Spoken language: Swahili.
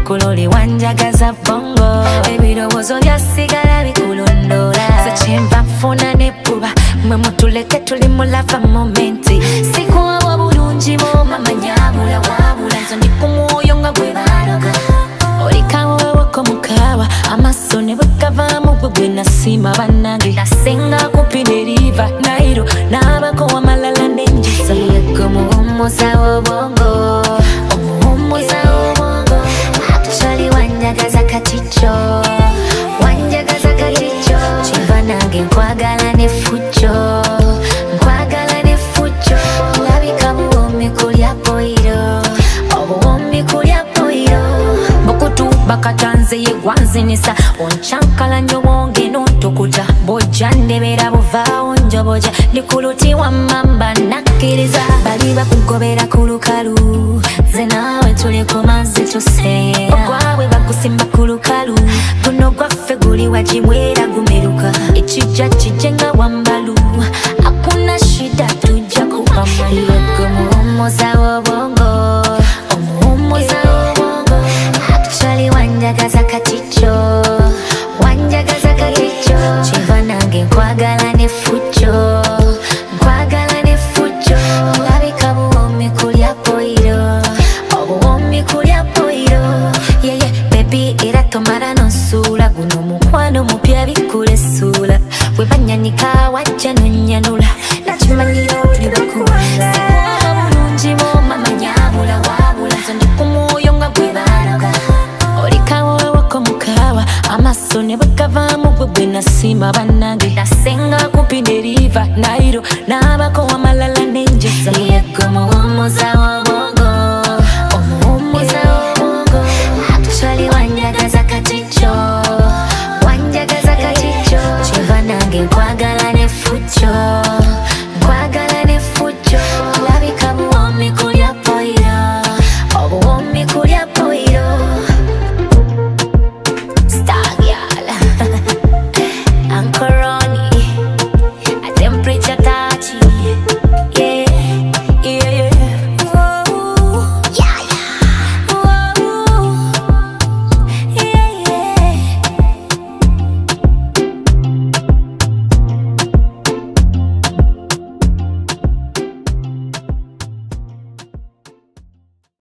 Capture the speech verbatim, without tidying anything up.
kuloli wanjagaza bongo ebirowozo byasigala bikulondola sekyenva nfuna nebuba mwe mutuleke tuli mulava momenti sikuwa bulungi bo mama nyabula wabula nzo ndi ku mwoyo nga gwe baloga olikawo wewoko mukawa amaso ne bwekavaamu gwe gwe nasima bannange nasenga kumpi ne riva nairo n'abako wamalala nenjisa yego muwummuza w'obwongo omuwummuza w'obwongo actually wanjagaza katicho wanjagaza katicho kiva nange nkwagala ne fucho nkwagala ne fucho labika buwombi kulya boiro obuwombi kulya boiro bukutu bakatanze yegwanzinisa onchankala nyo wonge nontukuta boja ndebera buvaawo njoboja ndikuluti wa mamba nakkiriza bali bakugobera ku lukalu ze naawe tuli ku mazzi tuseera ogwabwe bakusimba ku lukalu guno gwaffe guli wagibwera gumeruka ekijja kijje nga wambalu akuna shida tujja kupamalu yego muwummuza w'obwongo omuwummuza w'obwongo actually wanjagaza katicho wanjagaza katicho kiva nange nkwagala ne fucho nkwagala ne fucho labika buwombi kulya boiro obuwombi kulya boiro yeye bebi era tomala nonsuula guno mukwano mupya bikula essuula bwe banyanika wajja nonyanula nakimanyira tuli bakuwala sikuwa bulungi bo mama nyabula wabula nzo ndi ku mwoyo nga gwe baloga olikawo wewoko mukawa amaso ne bwekavaamu gwe gwe nasima bannange nasenga kumpi ne riva nairo n'abako wamalala nenjesa yego muwummuza w'obwongo omuwummuza w'obwongo actually wanjagaza katicho wanjagaza katicho kiva nange nkwagala ne fucho nkwagala ne fucho labika buwombi kulya boiro obuwombi kulya boiro